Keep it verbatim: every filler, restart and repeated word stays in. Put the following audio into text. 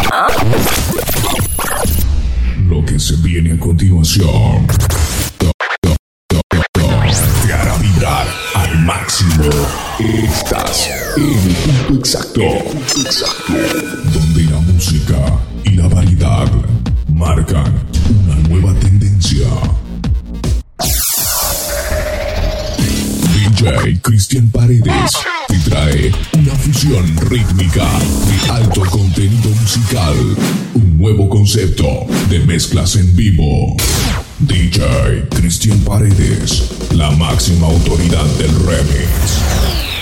Lo que se viene a continuación te hará vibrar al máximo. Estás en el punto exacto, donde la música y la variedad marcan una nueva tendencia. D J Cristian Paredes te trae una fusión rítmica de alto contenido musical, un nuevo concepto de mezclas en vivo. D J Cristian Paredes, la máxima autoridad del remix.